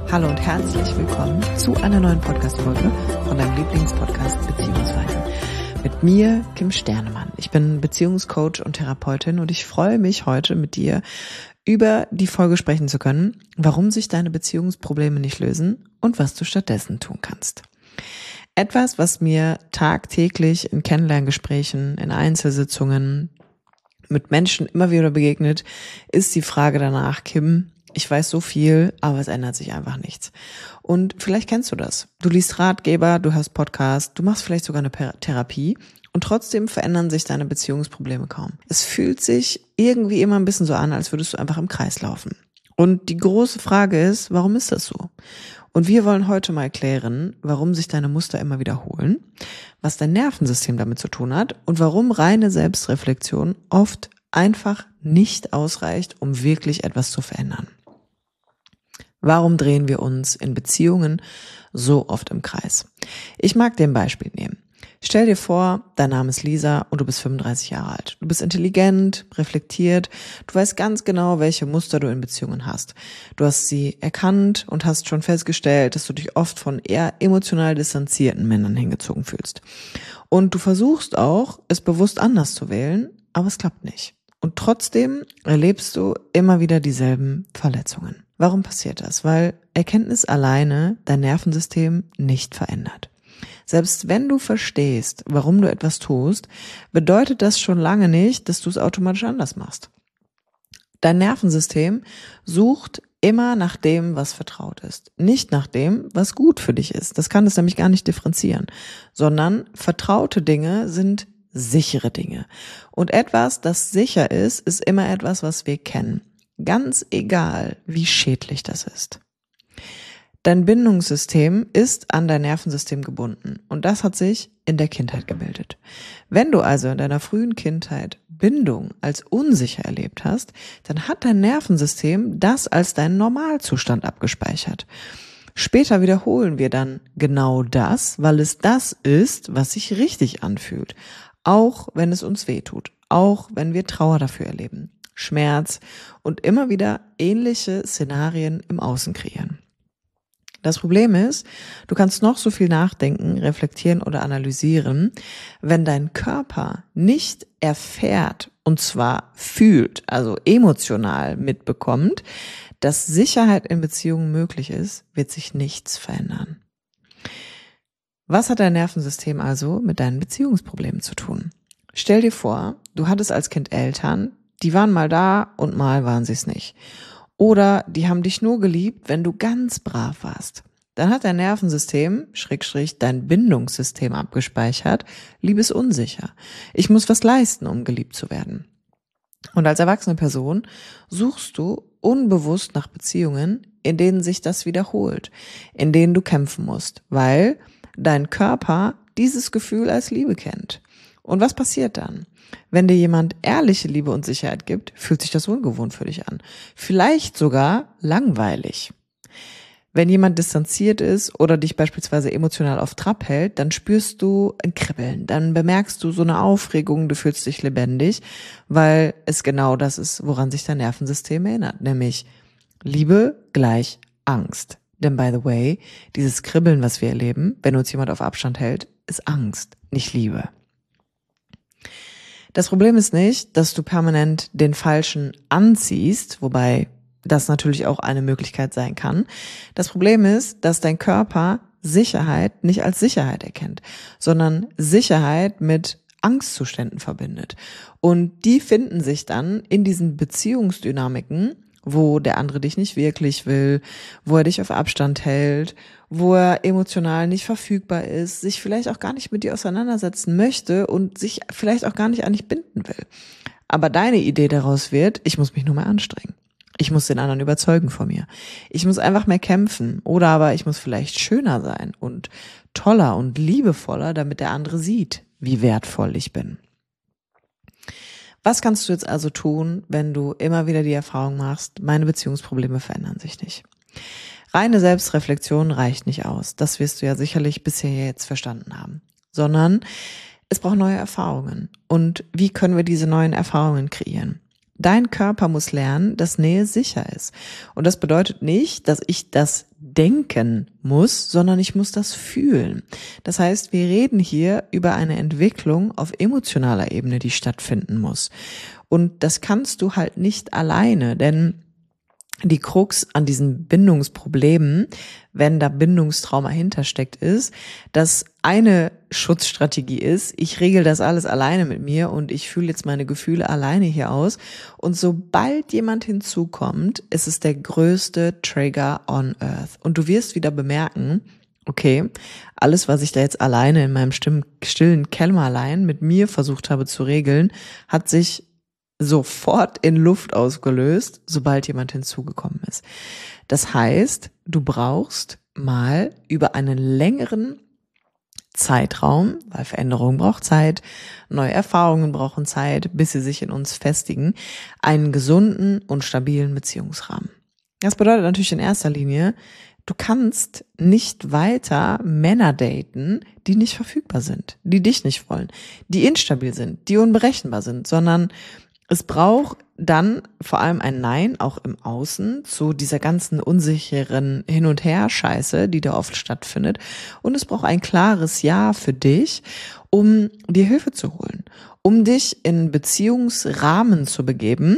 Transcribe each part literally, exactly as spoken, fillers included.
Hallo und herzlich willkommen zu einer neuen Podcast-Folge von deinem Lieblingspodcast Beziehungsweise. Mit mir, Kim Sternemann. Ich bin Beziehungscoach und Therapeutin und ich freue mich heute mit dir über die Folge sprechen zu können, warum sich deine Beziehungsprobleme nicht lösen und was du stattdessen tun kannst. Etwas, was mir tagtäglich in Kennenlerngesprächen, in Einzelsitzungen mit Menschen immer wieder begegnet, ist die Frage danach, Kim, ich weiß so viel, aber es ändert sich einfach nichts. Und vielleicht kennst du das. Du liest Ratgeber, du hörst Podcasts, du machst vielleicht sogar eine Therapie und trotzdem verändern sich deine Beziehungsprobleme kaum. Es fühlt sich irgendwie immer ein bisschen so an, als würdest du einfach im Kreis laufen. Und die große Frage ist, warum ist das so? Und wir wollen heute mal klären, warum sich deine Muster immer wiederholen, was dein Nervensystem damit zu tun hat und warum reine Selbstreflexion oft einfach nicht ausreicht, um wirklich etwas zu verändern. Warum drehen wir uns in Beziehungen so oft im Kreis? Ich mag dir ein Beispiel nehmen. Stell dir vor, dein Name ist Lisa und du bist fünfunddreißig Jahre alt. Du bist intelligent, reflektiert, du weißt ganz genau, welche Muster du in Beziehungen hast. Du hast sie erkannt und hast schon festgestellt, dass du dich oft von eher emotional distanzierten Männern hingezogen fühlst. Und du versuchst auch, es bewusst anders zu wählen, aber es klappt nicht. Und trotzdem erlebst du immer wieder dieselben Verletzungen. Warum passiert das? Weil Erkenntnis alleine dein Nervensystem nicht verändert. Selbst wenn du verstehst, warum du etwas tust, bedeutet das schon lange nicht, dass du es automatisch anders machst. Dein Nervensystem sucht immer nach dem, was vertraut ist, nicht nach dem, was gut für dich ist. Das kann es nämlich gar nicht differenzieren, sondern vertraute Dinge sind sichere Dinge. Und etwas, das sicher ist, ist immer etwas, was wir kennen. Ganz egal, wie schädlich das ist. Dein Bindungssystem ist an dein Nervensystem gebunden und das hat sich in der Kindheit gebildet. Wenn du also in deiner frühen Kindheit Bindung als unsicher erlebt hast, dann hat dein Nervensystem das als deinen Normalzustand abgespeichert. Später wiederholen wir dann genau das, weil es das ist, was sich richtig anfühlt. Auch wenn es uns wehtut, auch wenn wir Trauer dafür erleben, Schmerz und immer wieder ähnliche Szenarien im Außen kreieren. Das Problem ist, du kannst noch so viel nachdenken, reflektieren oder analysieren, wenn dein Körper nicht erfährt und zwar fühlt, also emotional mitbekommt, dass Sicherheit in Beziehungen möglich ist, wird sich nichts verändern. Was hat dein Nervensystem also mit deinen Beziehungsproblemen zu tun? Stell dir vor, du hattest als Kind Eltern, die waren mal da und mal waren sie es nicht. Oder die haben dich nur geliebt, wenn du ganz brav warst. Dann hat dein Nervensystem, Schrägstrich, dein Bindungssystem abgespeichert, Liebe ist unsicher. Ich muss was leisten, um geliebt zu werden. Und als erwachsene Person suchst du unbewusst nach Beziehungen, in denen sich das wiederholt, in denen du kämpfen musst, weil dein Körper dieses Gefühl als Liebe kennt. Und was passiert dann? Wenn dir jemand ehrliche Liebe und Sicherheit gibt, fühlt sich das ungewohnt für dich an. Vielleicht sogar langweilig. Wenn jemand distanziert ist oder dich beispielsweise emotional auf Trab hält, dann spürst du ein Kribbeln, dann bemerkst du so eine Aufregung, du fühlst dich lebendig, weil es genau das ist, woran sich dein Nervensystem erinnert, nämlich Liebe gleich Angst. Denn by the way, dieses Kribbeln, was wir erleben, wenn uns jemand auf Abstand hält, ist Angst, nicht Liebe. Das Problem ist nicht, dass du permanent den Falschen anziehst, wobei das natürlich auch eine Möglichkeit sein kann. Das Problem ist, dass dein Körper Sicherheit nicht als Sicherheit erkennt, sondern Sicherheit mit Angstzuständen verbindet. Und die finden sich dann in diesen Beziehungsdynamiken, wo der andere dich nicht wirklich will, wo er dich auf Abstand hält, wo er emotional nicht verfügbar ist, sich vielleicht auch gar nicht mit dir auseinandersetzen möchte und sich vielleicht auch gar nicht an dich binden will. Aber deine Idee daraus wird, ich muss mich nur mehr anstrengen. Ich muss den anderen überzeugen von mir. Ich muss einfach mehr kämpfen oder aber ich muss vielleicht schöner sein und toller und liebevoller, damit der andere sieht, wie wertvoll ich bin. Was kannst du jetzt also tun, wenn du immer wieder die Erfahrung machst, meine Beziehungsprobleme verändern sich nicht? Reine Selbstreflexion reicht nicht aus. Das wirst du ja sicherlich bisher jetzt verstanden haben. Sondern es braucht neue Erfahrungen. Und wie können wir diese neuen Erfahrungen kreieren? Dein Körper muss lernen, dass Nähe sicher ist. Und das bedeutet nicht, dass ich das denken muss, sondern ich muss das fühlen. Das heißt, wir reden hier über eine Entwicklung auf emotionaler Ebene, die stattfinden muss. Und das kannst du halt nicht alleine, denn die Krux an diesen Bindungsproblemen, wenn da Bindungstrauma hintersteckt, ist, dass eine Schutzstrategie ist, ich regel das alles alleine mit mir und ich fühle jetzt meine Gefühle alleine hier aus. Und sobald jemand hinzukommt, ist es der größte Trigger on Earth. Und du wirst wieder bemerken, okay, alles, was ich da jetzt alleine in meinem stillen Kämmerlein mit mir versucht habe zu regeln, hat sich sofort in Luft ausgelöst, sobald jemand hinzugekommen ist. Das heißt, du brauchst mal über einen längeren Zeitraum, weil Veränderung braucht Zeit, neue Erfahrungen brauchen Zeit, bis sie sich in uns festigen, einen gesunden und stabilen Beziehungsrahmen. Das bedeutet natürlich in erster Linie, du kannst nicht weiter Männer daten, die nicht verfügbar sind, die dich nicht wollen, die instabil sind, die unberechenbar sind, sondern es braucht dann vor allem ein Nein, auch im Außen, zu dieser ganzen unsicheren Hin- und Her-Scheiße, die da oft stattfindet. Und es braucht ein klares Ja für dich, um dir Hilfe zu holen, um dich in Beziehungsrahmen zu begeben,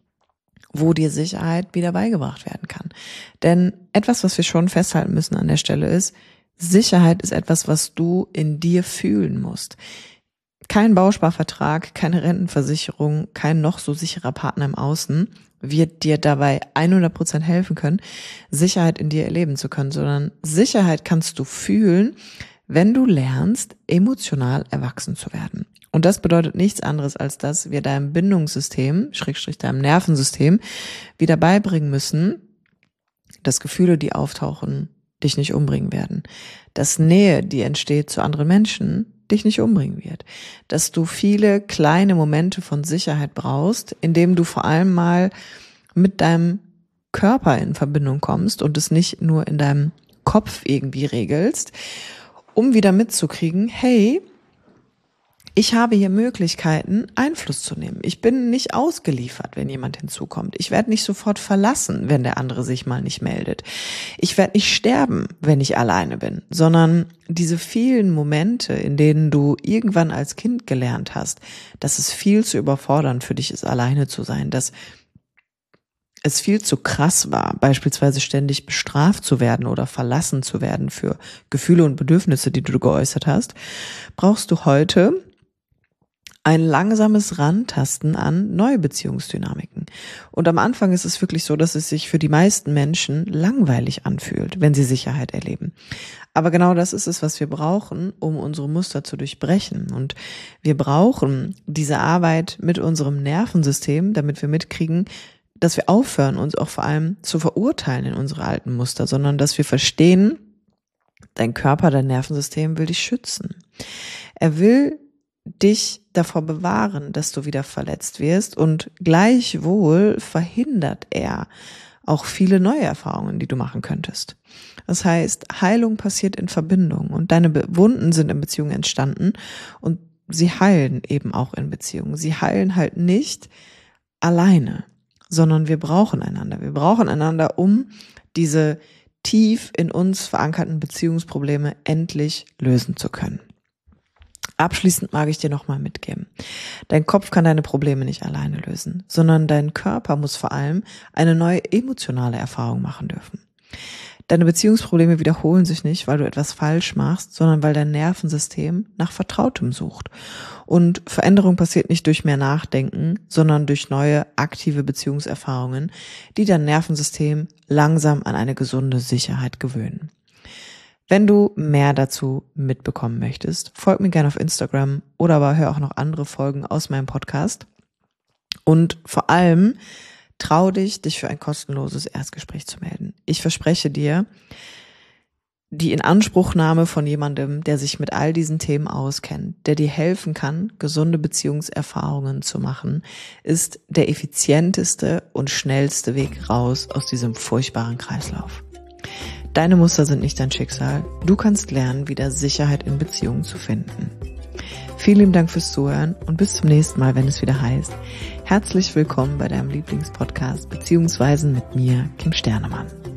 wo dir Sicherheit wieder beigebracht werden kann. Denn etwas, was wir schon festhalten müssen an der Stelle ist, Sicherheit ist etwas, was du in dir fühlen musst. Kein Bausparvertrag, keine Rentenversicherung, kein noch so sicherer Partner im Außen wird dir dabei hundert Prozent helfen können, Sicherheit in dir erleben zu können, sondern Sicherheit kannst du fühlen, wenn du lernst, emotional erwachsen zu werden. Und das bedeutet nichts anderes, als dass wir deinem Bindungssystem, Schrägstrich deinem Nervensystem, wieder beibringen müssen, dass Gefühle, die auftauchen, dich nicht umbringen werden. Dass Nähe, die entsteht zu anderen Menschen, dich nicht umbringen wird. Dass du viele kleine Momente von Sicherheit brauchst, indem du vor allem mal mit deinem Körper in Verbindung kommst und es nicht nur in deinem Kopf irgendwie regelst, um wieder mitzukriegen, hey, ich habe hier Möglichkeiten, Einfluss zu nehmen. Ich bin nicht ausgeliefert, wenn jemand hinzukommt. Ich werde nicht sofort verlassen, wenn der andere sich mal nicht meldet. Ich werde nicht sterben, wenn ich alleine bin, sondern diese vielen Momente, in denen du irgendwann als Kind gelernt hast, dass es viel zu überfordernd für dich ist, alleine zu sein, dass es viel zu krass war, beispielsweise ständig bestraft zu werden oder verlassen zu werden für Gefühle und Bedürfnisse, die du geäußert hast, brauchst du heute ein langsames Rantasten an neue Beziehungsdynamiken. Und am Anfang ist es wirklich so, dass es sich für die meisten Menschen langweilig anfühlt, wenn sie Sicherheit erleben. Aber genau das ist es, was wir brauchen, um unsere Muster zu durchbrechen. Und wir brauchen diese Arbeit mit unserem Nervensystem, damit wir mitkriegen, dass wir aufhören, uns auch vor allem zu verurteilen in unsere alten Muster, sondern dass wir verstehen, dein Körper, dein Nervensystem will dich schützen. Er will dich davor bewahren, dass du wieder verletzt wirst, und gleichwohl verhindert er auch viele neue Erfahrungen, die du machen könntest. Das heißt, Heilung passiert in Verbindung und deine Wunden sind in Beziehungen entstanden und sie heilen eben auch in Beziehungen. Sie heilen halt nicht alleine, sondern wir brauchen einander. Wir brauchen einander, um diese tief in uns verankerten Beziehungsprobleme endlich lösen zu können. Abschließend mag ich dir nochmal mitgeben. Dein Kopf kann deine Probleme nicht alleine lösen, sondern dein Körper muss vor allem eine neue emotionale Erfahrung machen dürfen. Deine Beziehungsprobleme wiederholen sich nicht, weil du etwas falsch machst, sondern weil dein Nervensystem nach Vertrautem sucht. Und Veränderung passiert nicht durch mehr Nachdenken, sondern durch neue aktive Beziehungserfahrungen, die dein Nervensystem langsam an eine gesunde Sicherheit gewöhnen. Wenn du mehr dazu mitbekommen möchtest, folg mir gerne auf Instagram oder aber hör auch noch andere Folgen aus meinem Podcast. Und vor allem trau dich, dich für ein kostenloses Erstgespräch zu melden. Ich verspreche dir, die Inanspruchnahme von jemandem, der sich mit all diesen Themen auskennt, der dir helfen kann, gesunde Beziehungserfahrungen zu machen, ist der effizienteste und schnellste Weg raus aus diesem furchtbaren Kreislauf. Deine Muster sind nicht dein Schicksal. Du kannst lernen, wieder Sicherheit in Beziehungen zu finden. Vielen lieben Dank fürs Zuhören und bis zum nächsten Mal, wenn es wieder heißt, Herzlich willkommen bei deinem Lieblingspodcast Beziehungsweisen mit mir, Kim Sternemann.